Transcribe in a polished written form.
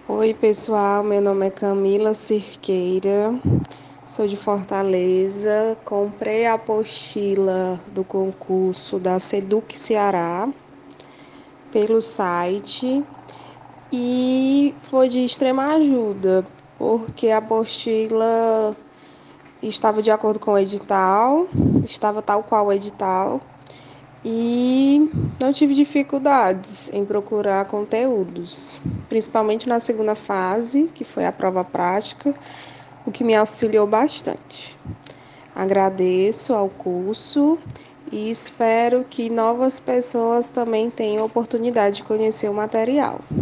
Oi, pessoal. Meu nome é Camila Cirqueira, sou de Fortaleza. Comprei a apostila do concurso da Seduc Ceará pelo site e foi de extrema ajuda, porque a apostila estava de acordo com o edital, estava tal qual o edital e não tive dificuldades em procurar conteúdos, principalmente na segunda fase, que foi a prova prática, o que me auxiliou bastante. Agradeço ao curso e espero que novas pessoas também tenham oportunidade de conhecer o material.